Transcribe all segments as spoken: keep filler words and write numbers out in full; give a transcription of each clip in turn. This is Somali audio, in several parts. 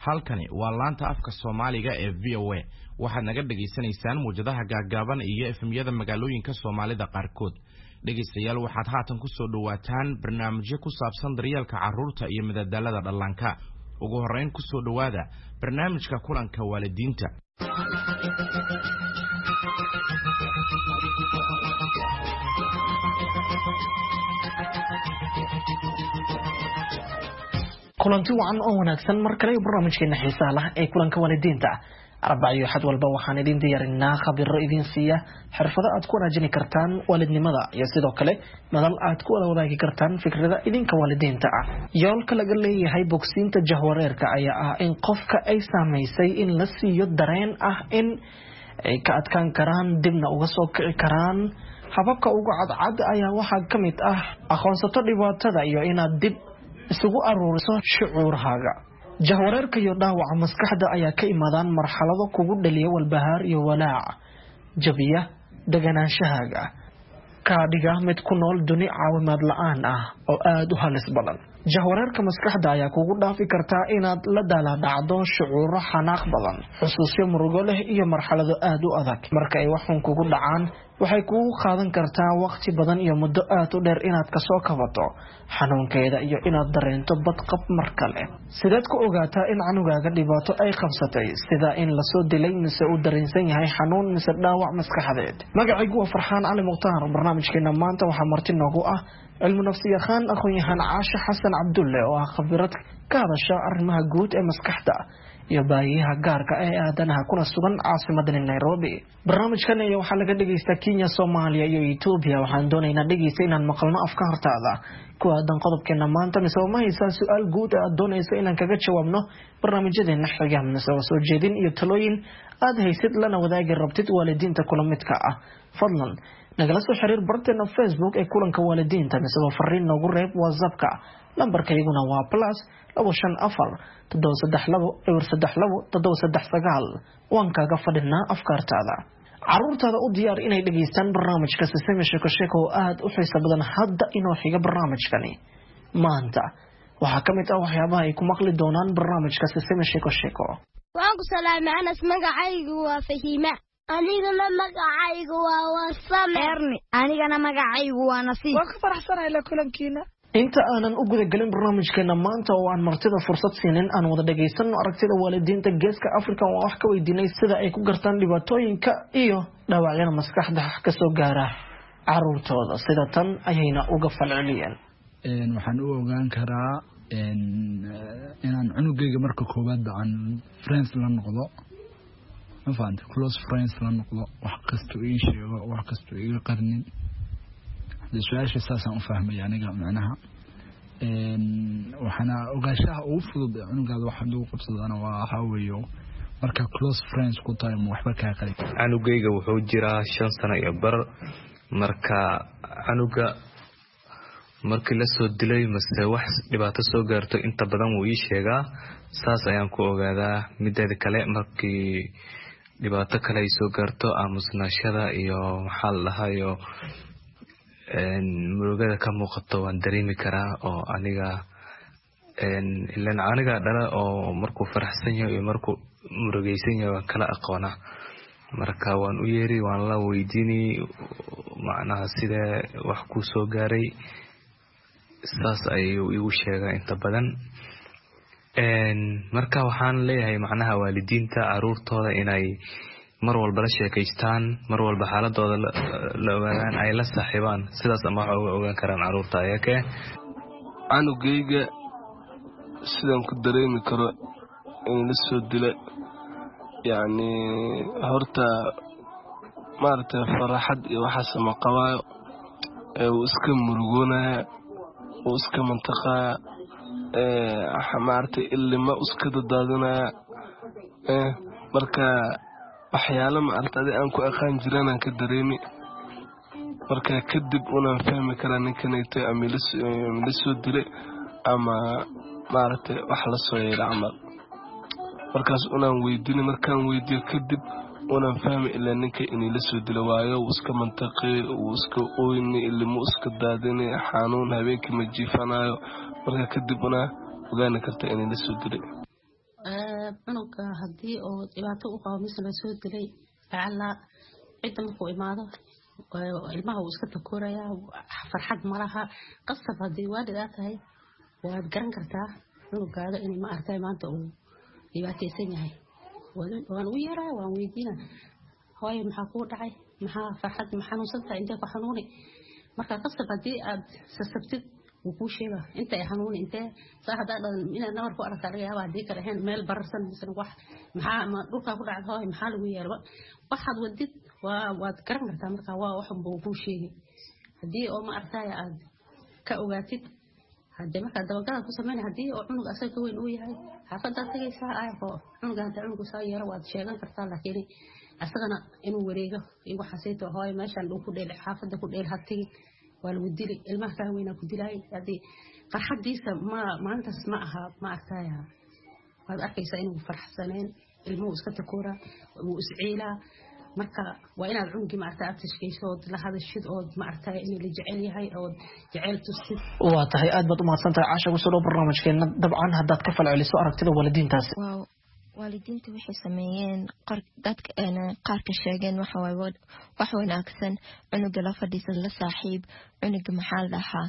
halkani waa laanta afka Soomaaliga ee V O A waxaad naga dhageysanaysaan muujadaha gaagaaban iyo F M-yada magaalooyinka Soomaalida qaarkood dhageystayaal waxaad haatan ku soo dhawaataan barnaamijyo ku saabsan daryeelka carruurta iyo madadaalada dhallaanka ugu horeyn ku soo dhawaada barnaamijka kulanka waalidiinta kulanti wacan oo wanaagsan mar kale barnaamijkeena xiisaha leh ee kulanka waalidiinta arbaayo xad walba waxaan idin diyaarinaa khabiro idin siiya xirfado aad ku wanaajin kartaan waalidnimada iyo sidoo kale madal aad ku wada wadaagi kartaan fikrada idinka waalidiinta ah yoolka laga leeyahay bogsiinta jahwareerka ayaa ah in qofka ay saameysay in la siiyo dareen ah in ay ka adkaan karaan dibna uga soo kici karaan hababka ugu cadcad ayaa waxaa ka mid ah aqoonsato dhibaatada iyo inaad dib isugu aruuriso shucuurhaaga jahwareerka iyo dhaawaca maskaxda ayaa ka imaadaan marxalado kugu dhaliya walbahaar iyo walaac jabiya deganaanshahaaga ka dhiga mid ku nool duni caawimaad la'aan ah oo aad u halis badan jahwareerka maskaxda ayaa kugu dhaafi kartaa inaad la daaladhacdo shucuuro xanaaq badan xusuusyo murugo leh iyo marxalado aad u adag marka ay wax xun kugu dhacaan waxay kugu qaadan kartaa waqti badan iyo muddo aad u dheer inaad ka soo kabato xanuunkeeda iyo inaad dareento badqab mar kale sidaad ku ogaataa in canugaaga dhibaato ay qabsatay sida in la soo dilay mise uu dareensan yahay xanuun mise dhaawac maskaxdeed magacaygu waa Farxaan Cali Muqtaar barnaamijkeena maanta waxaa marti noogu ah cilmu nafsiyaqaan aqoon-yahan Caasha Xasan Cabdulle oo ah khabiirad ka hadasha arrimaha guud ee maskaxda iyo baahiyaha gaarka ee aadanaha kuna sugan caasimadda Nairobi barnaamijkan ayaa waxaa laga dhageystaa Kenya, Soomaaliya iyo Ethiopia waxaan doonaynaa dhageysta inaan maqalno afkaartaada ku aadan qodobkeena maanta mise ma haysaa su'aal guud aad doonayso inaan kaga jawaabno barnaamijyadeena xiga mise soo jeedin iyo talooyin aad haysid lana wadaagi rabtid waalidiinta kula midka ah fadlan nagala soo xiriir barteena Facebook ee kulanka waalidiinta mise fariin noogu reeb WhatsApp-ka lambarkayguna waa plus labo shan afar toddoba saddex labo eber saddex labo toddoba saddex sagaal waan kaaga fadhinaa afkaartaada carruurtaada u diyaar inay dhageystaan barnaamijka Siseme Sheko Sheko oo aad u xiiso badan hadda inoo xiga barnaamijkani maanta waxaa ka mid ah waxyaabaha ay ku maqli doonaan barnaamijka Siseme Sheko Sheko waan ku salaamay anas magacaygu waa Fahiima anigana magacaygu waa Wasame anigana magacaygu waa Nasiib waan ka faraxsanahay la kulankiina inta aanan u guda galin barnaamijkeena maanta oo aan martida fursad siinin aan wada dhageysano aragtida waalidiinta geeska Afrika oo wax ka weydiinay sida ay ku gartaan dhibaatooyinka iyo dhaawacyada maskaxda ka soo gaara carruurtooda sida tan ayayna uga falceliyeen een waxaan u ogaan karaa een inaan cunugayga marka koobaad aan friends la noqdo ma fahanti close friends la noqdo wax kasto ii sheego wax kasto iga qarnin su'aasha saasan u fahmay aniga macnaha een waxana ogaashaha ugu fudud cunugaada waxa uu qabsadana waa waxa weeyo marka close friends ku tahay waxba ka qalin canugayga wuxuu jiraa shan sano iyo bar marka canuga markii la soo dilay mas'e wax dhibaato soo gaarto inta badan wuu ii sheegaa saas ayaan ku ogaadaa mideeda kale markii dhibaato kale ay soo gaarto aamusnaashada iyo maxaa la dhahayo een murugada ka muuqato waan dareemi karaa oo aniga een ilaan aniga dhala oo markuu faraxsan yahay iyo markuu murugaysan yahay waan kala aqoona marka waan u yeeri waan la weydiini macnaha sida wax ku soo gaaray saas ayuu igu sheegaa inta badan een marka waxaan leeyahay macnaha waalidiinta carruurtooda inay mar walba la sheekaystaan mar walba xaaladooda la ogaadaan ay la saaxiibaan sidaas ama waxa uga ogaan karaan carruurta ayake canugayga sidaan ku dareemi karo in la soo dilay yani horta maaragtay faraxad iyo waxa sama qabaayo ee uu iska murugoonaya uu iska mantaqaya ee maaragtay ilma iska dadaadinaya ee marka waxyaalo maartay aan ku aqaan jiraan ka dareemi marka kadib una fahmi karaa ninkan ay tahay amilis soo dilay ama maartay wax la soo yeelay amal markaas una weydiin markaan weydiyo kadib una fahmi ilaa ninka in la soo dilay waayo iska mantaqay uu iska ooyni ilmo iska daadinay xanuun habeenkii ma jiifanayo marka kadib una ogaan kartaa in la soo dilay cunuga haddii oo dhibaato u qabo mise la soo dilay lacala cidda markuu imaado ilmaha uu iska takooraya farxad malaha qasab haddii waalid aad tahay waad garan kartaa cunugaaga in ma artay maanta uu dhibaataysan yahay waan u yaraa waan weydiina hooyo maxaa kuu dhacay maxaa farxad ma xanuunsantahay intee ku xanuuni marka qasab haddii aad sasabtid wuu kuu sheega inta ay xanuuni intee saa haddaa dhalan inaad nabar ku aragtaa laga yaaba haddii kale ahayn meel bararsan misna wax maxaa ma dhulkaa ku dhacda hooyo maxaa lagu yeelba waxaad wadid waa waad garan kartaa marka waa waxunba uu kuu sheegay haddii oo ma artaya aad ka ogaatid haddii markaa dabagalaad ku sameynay haddii oo cunug asaga ka weyn uu yahay xaafadaad tagaysaa ayaqo cunuga hadda cunugu saa yeero waad sheegan kartaa laakiin asagana inuu wareego iyo waxaasayto hooyo meeshaan dhul ku dheel xaafada ku dheel hadtigi waa lagu dili ilmaha kaa weynaa ku dilaay haddii farxadiisa ma maalintaas ma aha ma artaya waad arkaysaa inuu farxsaneen ilmuhu iska takoora uu isciilaa marka waa inaad cunugii ma artaa tashkiiso oo la hadashid oo ma artaa in la jecel yahay oo jecel tusid waa tahay aad baad u mahadsantahay caasha ku soo barnaamijkeena dabcan haddaad ka falceliso aragtida waalidiintaas waaw waalidiinta waxay sameeyeen dadka qaar ka sheegeen waxa way wax wanaagsan cunuga la fadhiisan la saaxiib cunuga maxaa la dhahaa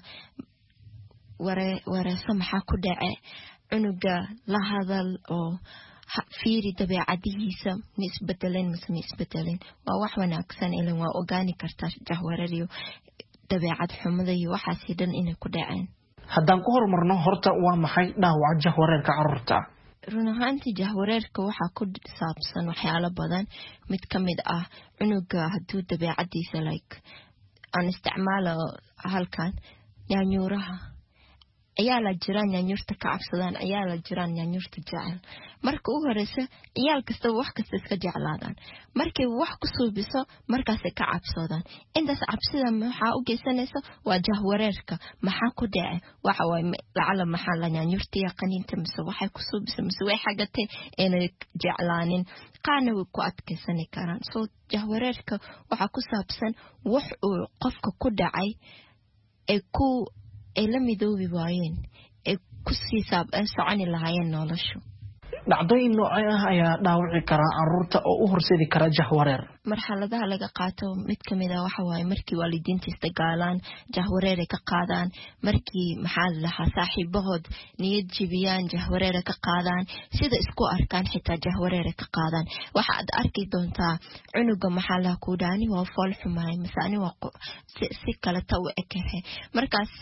ware wareesa maxaa ku dhace cunuga la hadal oo fiiri dabeecadihiisa ma isbedeleen mise ma isbedeleen waa wax wanaagsan ilaa waa ogaani kartaa jahwareeriyo dabeecad xumada iyo waxaasi dhan inay ku dhaceen haddaan ku horumarno horta waa maxay dhaawaca jahwareerka carruurta run ahaantii jahwareerka waxaa ku saabsan waxyaalo badan mid ka mid ah cunuga hadduu dabeecadiisa like aan isticmaalo halkan yaanyuuraha ayaa la jiraan yaanyuurta ka cabsadaan ayaa la jiraan yaanyuurta jecel marka u horeysa ciyaal kasta wax kasta iska jeclaadaan markay wax ku suubiso markaas ka cabsadaan intaas cabsida maxaa u geysanaysa waa jahwareerka maxaa ku dhace waxa way lacala maxaa la yaanyuurta yaqaninta mise waxay ku suubiso mise way xagatay inay jeclaanin qaana way ku adkeysan karaan soo jahwareerka waxa ku saabsan wax uu qofka ku dhacay ee ku ay la midoobi waayeen ee ku sii saab ay soconi lahaayeen noloshu dhacdooyin noocay ah ayaa dhaawici kara carruurta oo u horseedi kara jahwareer marxaladaha laga qaato mid ka mid ah waxa waaye markii waalidiinta isdagaalaan jahwareer ay ka qaadaan markii maxaa la dhahaa saaxiibahood niyad jibiyaan jahwareer ka qaadaan sida isku arkaan xitaa jahwareer ka qaadaan waxa aad arki doontaa cunuga maxaa la ku dhaani waa fool xumaay misaani waa si kala taw ekahe markaas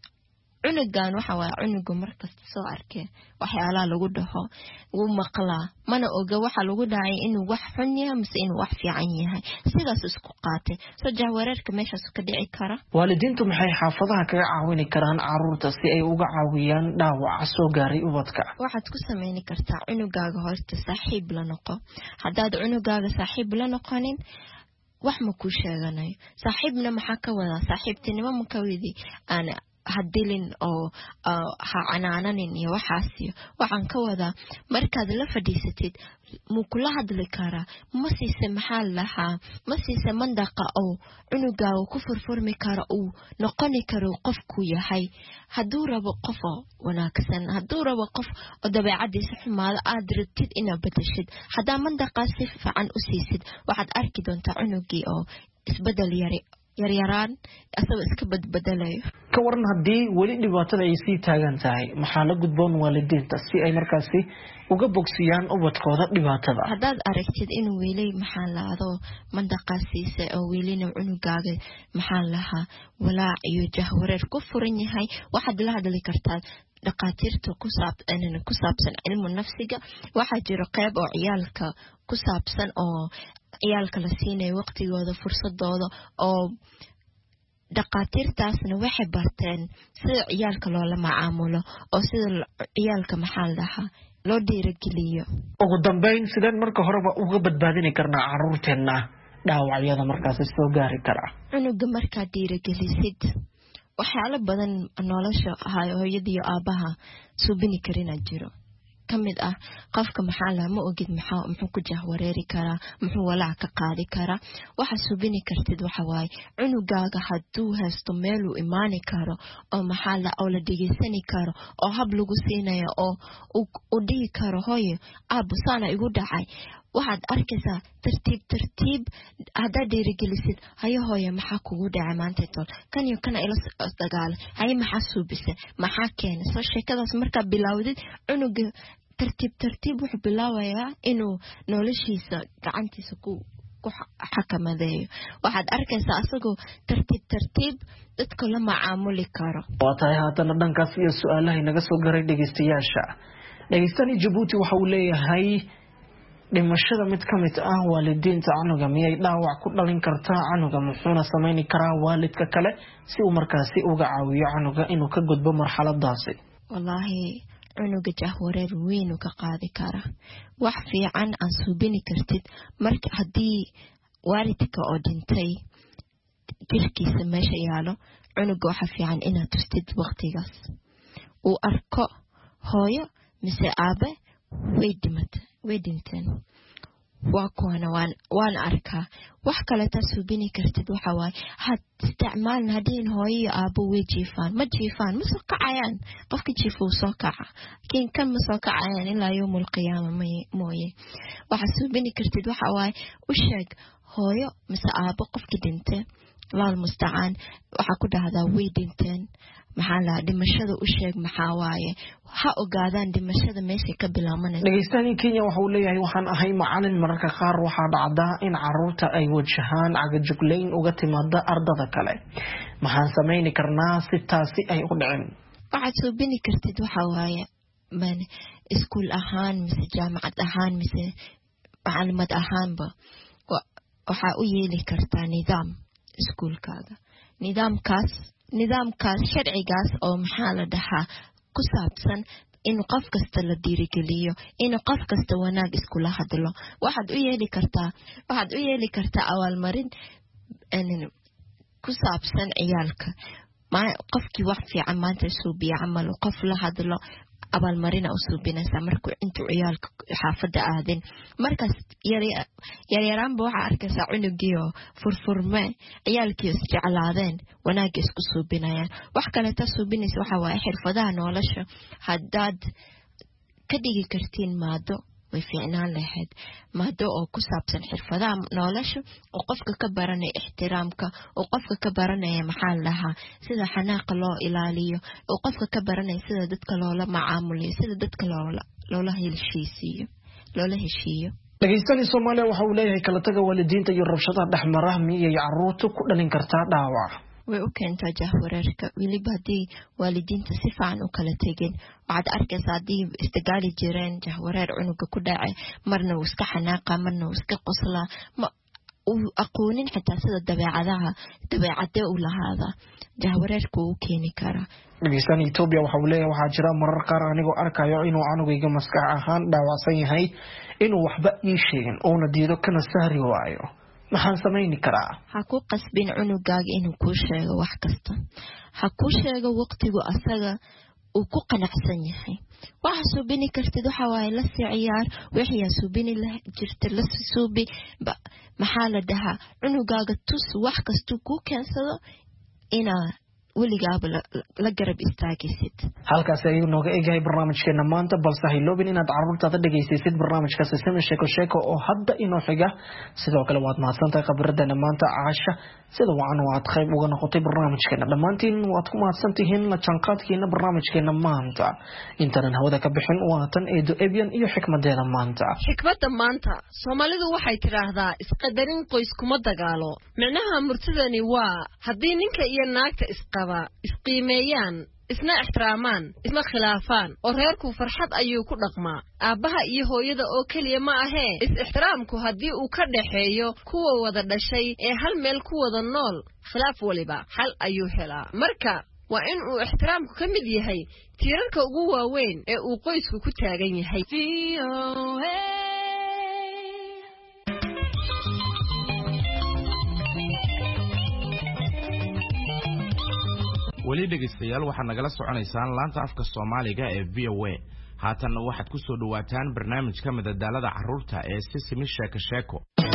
cunugan waxa waa cunuga markasta soo arkay waxyaalaha lagu dhaho wuu maqlaa mana oga waxa lagu dhacay inuu wax xun yahay mise inuu wax fiican yahay sidaas isku qaatay soo jahwareerka meeshaas ka dhici kara waalidiintu maxay xaafadaha kaga caawin karaan carruurta si ay uga caawiyaan dhaawaca soo gaaray ubadka waxaad ku sameyn kartaa cunugaaga horta saaxiib la noqo haddaad cunugaaga saaxiib la noqonin wax ma ku sheeganayo saaxiibna maxaa ka wadaa saaxiibtinimo ma ka wadi ana hadilin oo ha canaananin iyo waxaasiyo waxaan ka wadaa markaad la fadhiisatid muu kula hadli karaa ma siise maxaa lahaa ma siise mandaqa oo cunugaaga ku furfurmi kara uu noqoni karo qofku yahay hadduu rabo qof wanaagsan hadduu rabo qof oo dabeecadiisa xumaada aad rabtid inaad bedeshid haddaa mandaqaa si fiican u siisid waxaad arki doontaa cunugii oo isbedel yari yaryaraan asagoo iska badbadalayo ka waran haddii weli dhibaatada ay sii taagan tahay maxaa la gudboon waalidiinta si ay markaasi uga bogsiyaan ubadkooda dhibaatada haddaad aragtid inuu weli maxaa laado mandaqaasiisa oo welina cunugaaga maxaa lahaa walaac iyo jahwareer ku furan yahay waxaad la hadli kartaa dhaqaatiirta ku saabsan ku saabsan cilmu nafsiga waxaa jira qayb oo ciyaalka ku saabsan oo ciyaalka la siinayo waqtigooda fursadooda oo dhaqaatiirtaasna waxay barteen sida ciyaalka loola macaamulo oo sida ciyaalka maxaa la dhahaa loo dhiirigeliyo ugu dambeyn sideen marka horeba uga badbaadini karnaa carruurteena dhaawacyada markaasi soo gaari kara cunuga markaad dhiirigelisid waxyaalo badan nolosha hooyada iyo aabaha suubini karina jiro kamid ah qofka maxaa la ma ogid maxaa muxuu ku jahwareeri karaa muxuu walaac ka qaadi karaa waxa subini kartid waxa waay cunugaaga haduu haysto meel uu imaan karo oo maxaa la oo la dhigeysani karo oo hab lagu siinayo oo u dhigi karo hooyo aabbo sana igu dhacay waxaad arkaysaa tartiib tartiib hada dhiirigelisid hayo hooyo maxaa kugu dhacay maanta tol kan iyo kana ila dagaal hay maxaa suubisay maxaa keenay soo sheekadaas marka bilawdid cunuga tartiib tartiib wuxuu bilaabayaa inuu noloshiisa gacantiisa ku ku xakamadeeyo waxaad arkaysaa asagoo tartiib tartiib dadka la macaamuli karo waa tahay haddana dhankaas iyo su'aalaha inaga soo garay dhegeystayaasha dhegeystani Djibouti waxa uu leeyahay dhimashada mid ka mid ah waalidiinta canuga miyay dhaawac ku dhalin kartaa canuga muxuuna sameyn karaa waalidka kale si uu markaasi uga caawiyo canuga inuu ka gudbo marxaladaasi wallahi cunuga jahwareer weyn ka qaadi kara wax fiican aan subini kartid marka hadii waalidka oo dhintay jirkiisa meesha yaalo cunuga waxa fiican inaad tustid waqtigaas uu arko hooyo mise aabe way dhimatay way dhinteen waa kuwana waan waan arkaa wax kale ta subini kartid waxa waay had isticmaalna hadii hooyo aabo way jiifaan ma jiifaan ma soo kacayaan qofka jiifo soo kaca kin kan ma soo kacayaan ilaa yawmul qiyaama mooye waxa subini kartid waxa waay u sheeg hooyo mise aabo qofka dhintay laal musta'an waxa ku dhahdaa way dhinteen maxaa la dhimashada u sheeg maxaa waaye ha ogaadaan dhimashada meesha ka bilaabanayso dhageystaani Kenya waxa uu leeyahay waxaan ahay macallin mararka qaar waxa dhacda in caruurta ay wajahaan cagajugleyn uga timaada ardada kale maxaan sameyn karnaa si taasi ay u dhicin waxaad soo bini kartid waxa waaye man iskuul ahaan mise jaamacad ahaan mise macallimad ahaanba waxa u yeeli kartaa nidaam iskuulkaaga nidaamkaas nidaamkaas sharcigaas oo maxaa la dhahaa ku saabsan in qof kasta la dhiirigeliyo in qof kasta wanaag isku la hadlo waxaad u yeeli kartaa waxaad u yeeli kartaa awaalmarin ku saabsan ciyaalka ma qofkii wax fiican maanta soo biya amal qof la hadlo abaalmarina u suubinaysa markuu intuu ciyaalka xaafada aadin markaas yar yaraan waxa arkaysaa cunugiyo furfurme ciyaalkii isjeclaadeen wanaag isku suubinayaan wax kale ta suubinaysa waxa waa xirfadaha nolosha hadaad ka dhigi kartiin maado way fiicnaan lahayd maado oo ku saabsan xirfadaha nolosha oo qofka ka baranay ixtiraamka oo qofka ka baranay maxaa lahaa sida xanaaq loo ilaaliyo oo qofka ka baranay sida dadka loola macaamuliyo sida dadka loola loola heshiisiyo loola heshiiyo dhageystaani Soomaaliya waxa uu leeyahay kala taga waalidiinta iyo rabshadaha dhexmara miyay caruurtu ku dhalin kartaa dhaawac way u keentaa jahwareerka waliba hadii waalidiinta si fiican u kala tageen waxaad arkaysaa hadii istagaali jireen jahwareer cunuga ku dhacay marna uu iska xanaaqa marna uu iska qoslaa ma uu aqoonin xitaa sida dabeecadaha dabeecada u lahaada jahwareerku uu keeni karaa dhageystaani Ethiopia waxa uu leeyahay waxa jira marar qaar anigoo arkayo inuu canugayga maskax ahaan dhaawacsan yahay inuu waxba ii sheegin oo na diido kana sahri waayo maxaan sameyn karaa ha ku qasbin cunugaaga inuu ku sheego wax kasta ha ku sheego waqtigu asaga uu ku qanacsan yahay waxa subini kartid waxa waay la ciyaar wixii subini la jirta la suubi maxaa la dhahaa cunugaaga tus wax kasta ku keensado ina weligaaba la garab istaagisid halkaas ayuu nooga eegay barnaamijkeena maanta balse hay loobin inaad caruurtaada dhageysisid barnaamijka Sesame Sheeko Sheeko oo hadda inoo xiga sidoo kale waad mahadsantahay khibradana maanta Aasha sida wacan waad qayb uga noqotay barnaamijkeena dhamaantiin waad ku mahadsantihiin la jaanqaadkeena barnaamijkeena maanta intaan hawada ka bixin waatan eedo Ebian iyo xikmadeeda maanta xikmada maanta Soomaalidu waxay tiraahdaa isqadarin qoys kuma dagaalo macnaha murtidani waa hadii ninka iyo naagta isqaba isqiimeeyaan isna ixtiraamaan isma khilaafaan oo reerku farxad ayuu ku dhaqmaa aabaha iyo hooyada oo kaliya ma ahee is ixtiraamku hadii uu ka dhaxeeyo kuwa wada dhashay ee hal meel ku wada nool khilaaf waliba hal ayuu helaa marka waa in uu ixtiraamku ka mid yahay tiirarka ugu waaweyn ee uu qoysku ku taagan yahay weli dhegeystayaal waxaad nagala soconaysaan laanta afka Soomaaliga ee V O A haatanna waxaad ku soo dhawaataan barnaamijka madadaalada carruurta ee Sisimi Sheeko Sheeko.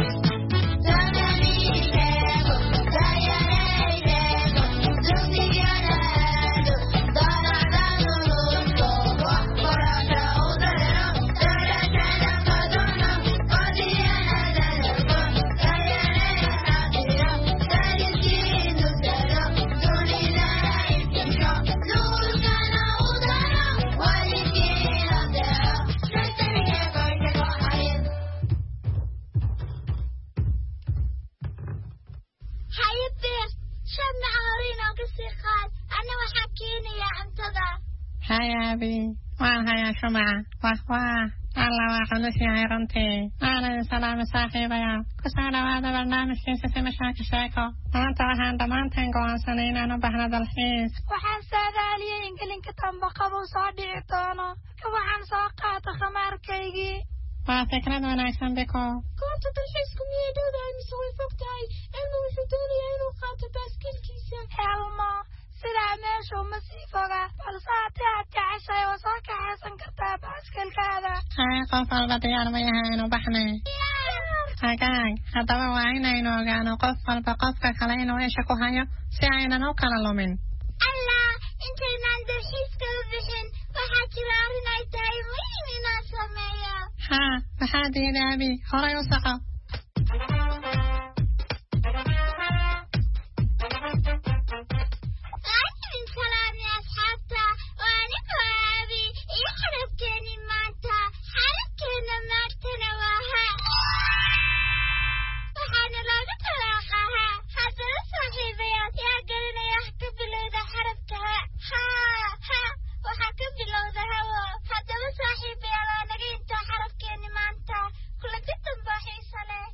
هيا أبي وهيا شمعة وهوا الله وحلوش يا عيرنتي أهلا سلام صاحبي كسر هذا برنامج في سيسمي شاك شاكو أنت وحان دمان تنقو عن سنين أنا بحنا دالحيس وحان سادالي إنجلين كتن بقبو صادي عطانا وحان ساقات خمار كيجي وفكرة وناكسن بكو كنت تلحيسكم يدودا مسوي فوقتاي إنو وحدوني إنو قاتل باسكيل كيسا هلما سلا ماشو مسيفوغا بلساتي عدي عشاي وصاكا حسن كرتا باسكيل كادا هاي قفل بديار ميها إنو بحني هاي هدوا وعينا إنو غانو قفل بقفك خلينو إيشكو هايو سيعينا نوكا للومين الله انتي ناندر حيسكو بحن وحاكي رارين عيتاي وين ناسا ميا ها بحادي يا أبي هورا يوسقا سلام يا أصحابتا وأنا أبي يحربتني مانتا حربتنا مارتنا وها وحنا لا نتلاقاها هذا صاحبيات يا قلنا يحكب لوذا حربتها ها ها وحكب لوذا هوا هذا صاحبيات أنا قلت حربتني مانتا كل قد باحي صلاه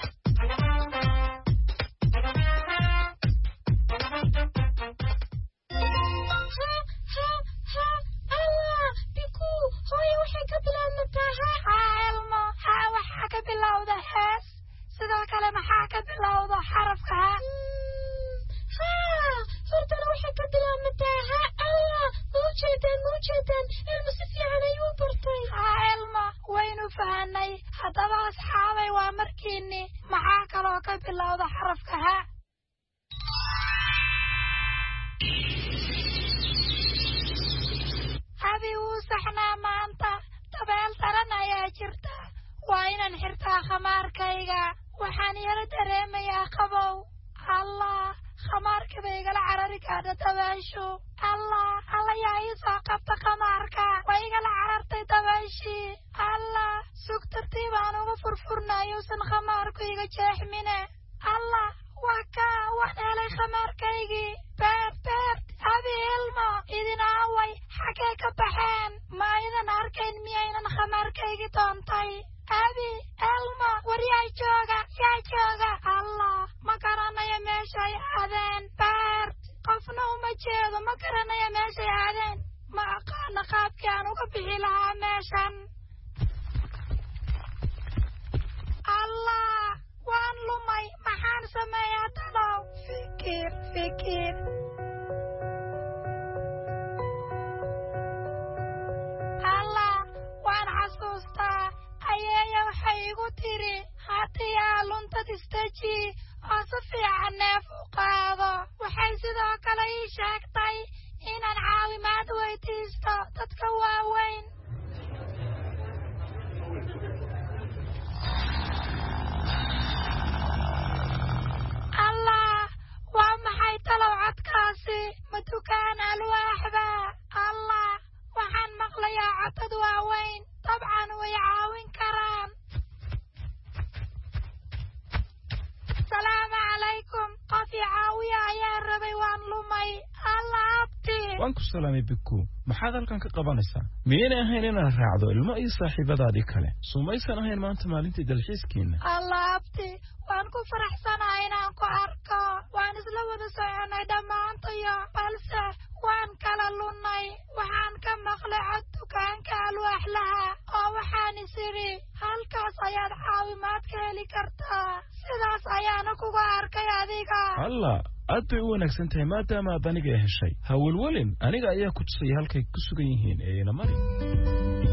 وانكو سلامي بكو محاذا لكان كقبانيسا مين أهين إنا راعدو الماء صاحبة دادي كله سوميسا أهين ما أنت مالنتي دلحيس كينا الله أبتي وانكو فرح سنة إنا أنكو أركا وان إسلام دسعنا دما أنتيا بلسة وان كلا لوناي وحان كمخلع الدكان كالو أحلها أو وحان سيري هالكا سياد حاومات كالي كرتا سيدا سيانا كوغا أركا ياديكا الله aad bay u wanaagsan tahay maadaama aad aniga heshay hawlwalin aniga ayaa ku tusay halkay ku sugan yihiin ee ina mari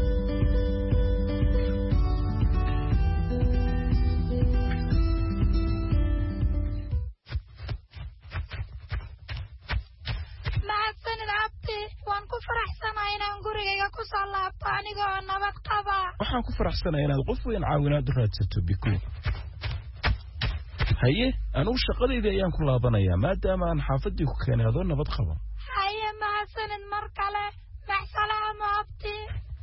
waxaan ku faraxsanahay inaad qof weyn caawinaad u raadsato biku haye anuu shaqadayda ayaan ku laabanayaa maadaama aan xaafadii ku keenay adoo nabad qaba haye mahadsanid mar kale maxsalaamo abti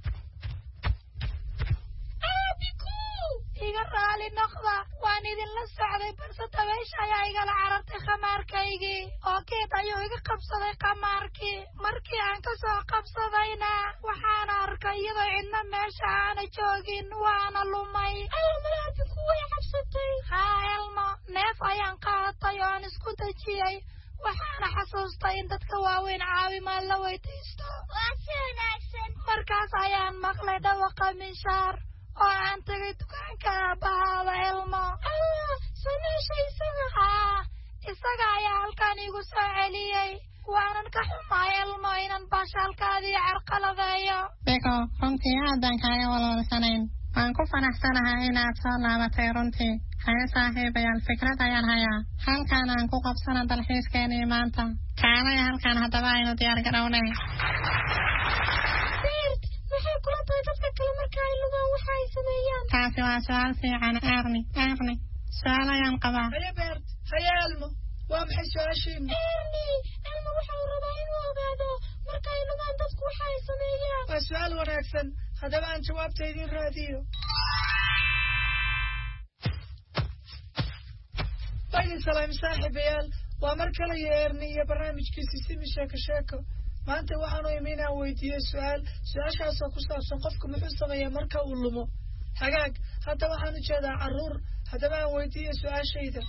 biku iga raali noqda waan idinla socday balse dabaysha ayaa igala carartay khamaarkaygii oo geed ayuu iga qabsaday khamaarkii markii aan ka soo qabsadayna waxaan arkay iyadoo cidna meesha aana joogin waana lumay almalaa biku way cabsatay haa elmo neef ayaan qaadatay oo aan isku dejiyey waxaana xasuustay in dadka waaweyn caawimaad la weydiisto waa si wanaagsan markaas ayaan maqlay dhawaqa minshaar oo aan tagay dukaanka aabbahaada elmo allah soo meesha isaga haa isaga ayaa halkan igu soo celiyey waanan ka xumaa elmo inan baashaalkaadii carqaladeeyo biko runtii aadaan kaaga walwalsanayn waan ku fanaxsanahay inaad soo laabatay runtii haye saaxiibayaal fikrad ayaan hayaa halkaan aan ku qabsana dalxiiskeenii maanta kaalaya halkaan haddaba aynu diyaar garownay maxay kula tahay dadka kale marka ay lumaan waxa ay sameeyaan taasi waa su-aal fiican erni erni su-aal ayaan qabaa haye beert haye elmo waa maxay su-aashiinu erni elmo waxa uu rabaa inuu ogaado marka ay lumaan dadku waxa ay sameeyaan waa su-aal wanaagsan haddaba aan jawaabta idin raadiyo baydin salaam saaxiibayaal waa mar kale iyo erni iyo barnaamijkiisi simi sheeko sheeko maanta waxaanu imi inaan weydiiyey su-aal su-aashaasoo ku saabsan qofku muxuu sameeyaa marka uu lumo hagaag hadda waxaan u jeedaa carruur haddaba aan weydiiyo su-aashayda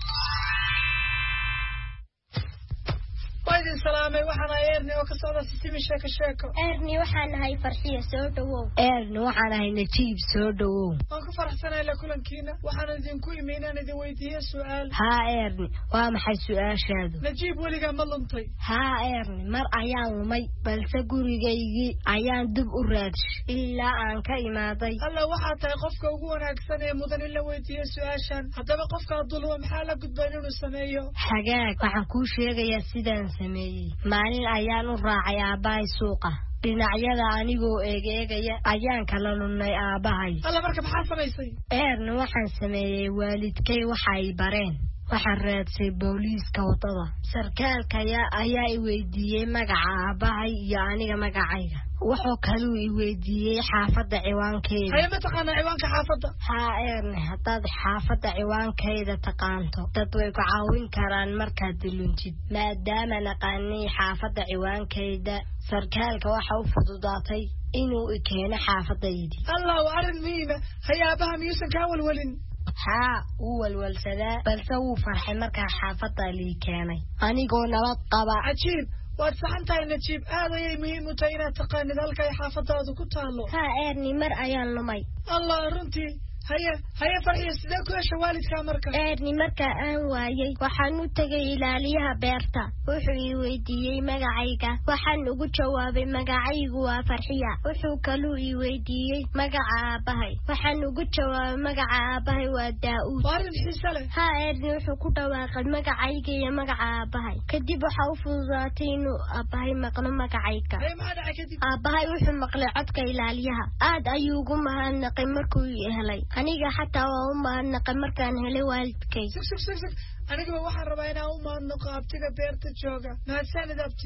waa idin salaamay waxaan ahay erni oo ka socda sisimi sheeko sheeko erni waxaan ahay farxiya soo dhawow erni waxaan ahay najiib soo dhawow waan ku faraxsanahay la kulankiina waxaan idinku imi inaan idin weydiiyo su-aal haa erni waa maxay su-aashaadu najiib weligaa ma luntay haa erni mar ayaan lumay balse gurigaygii ayaan dib u raadshay ilaa aan ka imaaday alla waxaa tahay qofka ugu wanaagsan ee mudan in la weydiiyo su-aashan haddaba qofka dulmo maxaa la gudban inuu sameeyo hagaag waxaan kuu sheegayaa sidaan sameeyey maalin ayaan u raacay aabbahay suuqa dhinacyada anigoo eegeegaya ayaan kala lunnay aabbahay alla marka maxaa samaysay eerna waxaan sameeyey waalidkay waxay bareen waxaan raadsay booliiska wadada sarkaalka ayaa i weydiiyey magaca aabbahay iyo aniga magacayga wuxuu kaluu i weydiiyey xaafadda ciwaankeeda haye ma taqaanaa ciwaanka xaafadda haa eerni haddaad xaafadda ciwaankeeda taqaanto dad way ku caawin karaan markaad diluntid maadaama naqaanay xaafadda ciwaankeeda sarkaalka waxa u fududaatay inuu i keeno xaafaddaydii allah waa arrin muhiima haye aabbaha miyuusan kaa walwalin haa wuu walwalsadaa balse wuu farxay markaa xaafadda lii keenay anigoo nabad qaba cajiib waad saxan tahay najiib aad ayay muhiim u tahay inaad taqaanid halkay xaafadaadu ku taalo haa eerni mar ayaan lumay allah runtii haye haye farxiya sidee ku hesha waalidkaa marka eerni markaa aan waayey waxaan u tegay ilaaliyaha beerta wuxuu ii weydiiyey magacayga waxaan ugu jawaabay magacaygu waa farxiya wuxuu kaluu ii weydiiyey magaca aabbahay waxaan ugu jawaabay magaca aabbahay waa daa-uud waa arrin xiise leh haa eerni wuxuu ku dhawaaqay magacayga iyo magaca aabbahay kadib waxaa u fududaatay inuu aabbahay maqlo magacayga haye maxaa dhacay kadib aabbahay wuxuu maqlay codka ilaaliyaha aad ayuu ugu mahadnaqay markuu ii helay aniga xataa waa u mahadnaqay markaan helay waalidkay sug sug sug sug anigaba waxaan rabaa inaan u mahadnaqo abtiga beerta jooga mahadsanid abti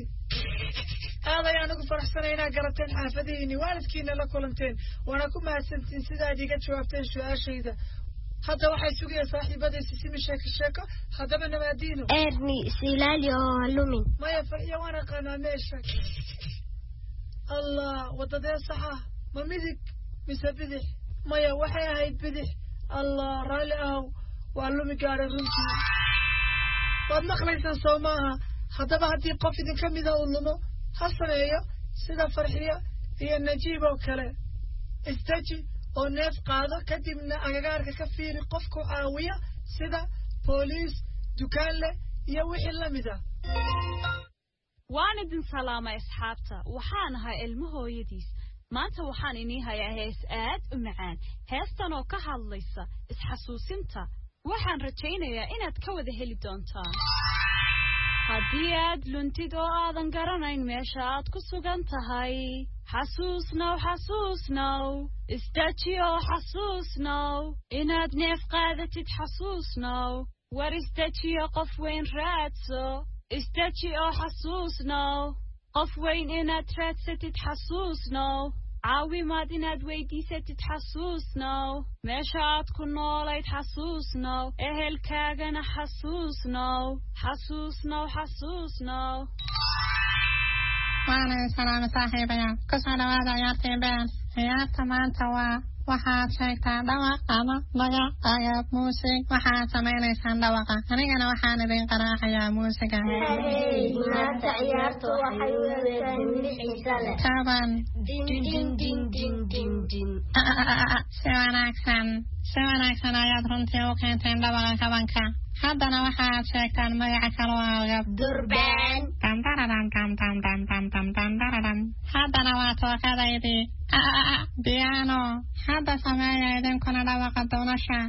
aad ayaan ugu faraxsanay inaad garateen xaafadihiini waalidkiina la kulanteen waana ku mahadsantiin sidaad iga jawaabteen su-aashayda hadda waxay sugaya saaxiibadaysi simi sheeko sheeko haddaba nabaadiino eerni is ilaali oo halumin maya farxiya waan aqaanaa meesha allah wadadee saxa ma midig mise bidix maya waxay ahayd bidix allah raalli ahow waa lumi gaadhay runtii waad maqlaysaan soo maaha haddaba haddii qof idinka mida uu lumo ha sameeyo sida farxiya iyo najiib oo kale isdeji oo neef qaado kadibna agagaarka ka fiiri qofku caawiya sida booliis dukaanle iyo wixii la mid ah waan idin salaamay asxaabta waxaan ahaa ilmo hooyadiis maanta waxaan inii hayaa hees aad u macaan heestan oo ka hadlaysa isxasuusinta waxaan rajaynayaa inaad ka wada heli doontaan haddii aad luntid oo aadan garanayn meesha aad ku sugan tahay xasuusnow xasuusnow istaji oo xasuusnow inaad neef qaadatid xasuusnow war istajiyo qof weyn raadso istaji oo xasuusnow qof weyn inaad raadsatid xasuusnow caawimaad inaad weydiisatid xasuusnow meesha aad ku noolayd xasuusnow ehelkaagana xasuusnow xasuusnow xasuusnow waana salaamo saaxiibaya kusoo dhawaada ciyaartii been ciyaarta maanta waa waxaad sheegtaa dhawaq ama magac agaab muusig waxaad samaynaysaan dhawaqa anigana waxaan idin qaraacayaa muusiga maanta ciyaartu waxay u leedahay xiisa leh taban din din din din din din si wanaagsan si wanaagsan ayaad runtii u keenteen dhawaqa kabanka haddana waxaad sheegtaan magaca kaloo agaab durbaan haddana waa tookadaydii piano hadda sameeya idinkuna dhawaqa doonasha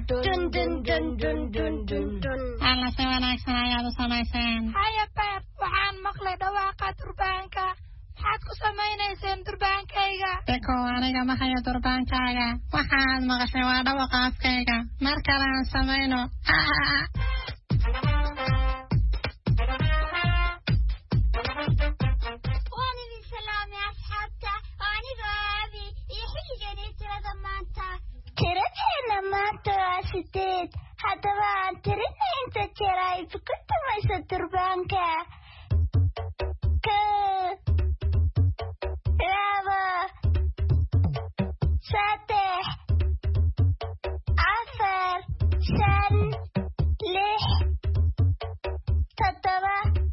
alla si wanaagsan ayaad u samayseen haya beer waxaan maqlay dhawaaqa durbaanka maxaad ku samaynayseen durbaankayga biko aniga ma hayo durbaankaaga waxaad maqashay waa dhawaqa afkayga mar kale aan samayno tiradeena maanta waa sideed haddaba aan tirina inta jeer ay ku tumayso durbaanka kow laba saddex afar shan lix toddoba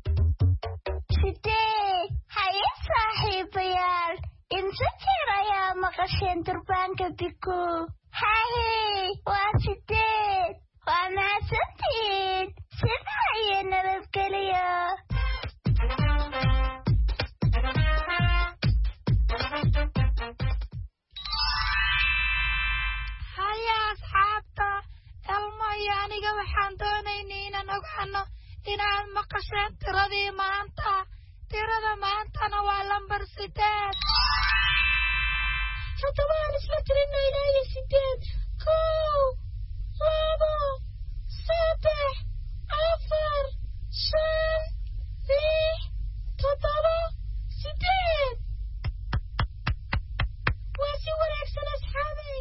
sideed haye saaxiibayaal inta jeer ayaa maqasheen durbaanka biko haye waa sideed waa mahadsantihiin sidaa iyo nabadgeliyo haya asxaabta elmo iyo aniga waxaan doonaynay inaan ogaano inaad maqasheen tiradii maanta tirada maantana waa lambar sideed haddaba aan isla tirino ilaa iyo sideed kow labo saddex afar shan lix toddoba sideed waa si wanaagsan asxaabay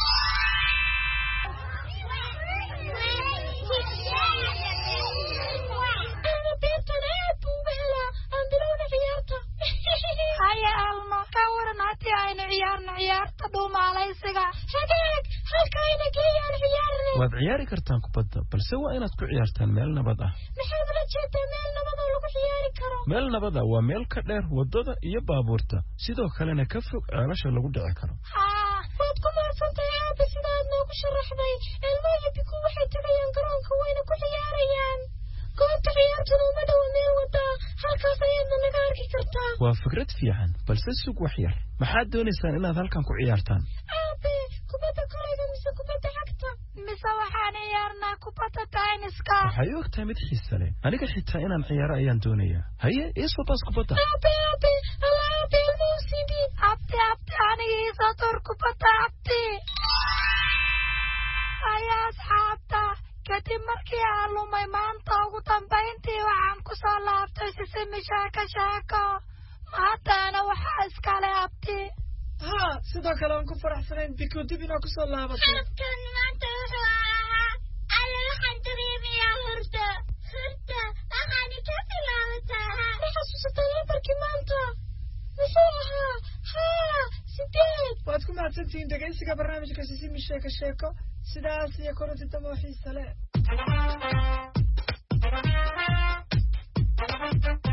ana beertan aad buu uga helaa aan bilowna ciyaarta haya almo ka waran haddii aynu ciyaarno ciyaarta dhuumaalaysiga hagaag halka ayna geeyaan ciyaarne waad ciyaari kartaan kubadda balse waa inaad ku ciyaartaan meel nabad ah maxaad ula jeedaa meel nabad oo lagu ciyaari karo meel nabad ah waa meel ka dheer waddada iyo baabuurta sidoo kalena ka fog ceelasha lagu dhici karo haa waad ku mahadsantahay aabba sida aad noogu sharaxday elmo iyo biku waxay tegayaan garoonka wayna ku ciyaarayaan goobta ciyaartuna uma dhowa meel wadaa halkaas ayaadna naga arki kartaa waa fikrad fiican balse sug wax yar maxaad doonaysaan inaad halkan ku ciyaartaan aabe kubadda kolayga mise kubadda cagta mise waxaan ciyaarnaa kubadda tainiska waxay u ogtahay mid xiisa leh aniga xitaa inaan ciyaaro ayaan doonayaa haye iisoo baas kubadda aabe aabe alla aabe ilmuu sidii abti abti aniga iisoo tuur kubadda abti haya asxaabta kadib markii aan lumay maanta ugu dambayntii waxaan ku soo laabtay sisimi sheeko sheeko maantana waxaa iskale abti haa sidoo kale aan ku faraxsanayn biko dib inaa kusoo laabato xarabkan maanta wuxuu ahaa alla waxaan dareemayaa hurda hurda waxaani ka bilaabataa ma xasuusataa lambarkii maanta muxuu ahaa haa sideed waad ku mahadsantihiin dhegaysiga barnaamijka sisimi sheeko sheeko sidaas iyo koronti damoo xiisa leh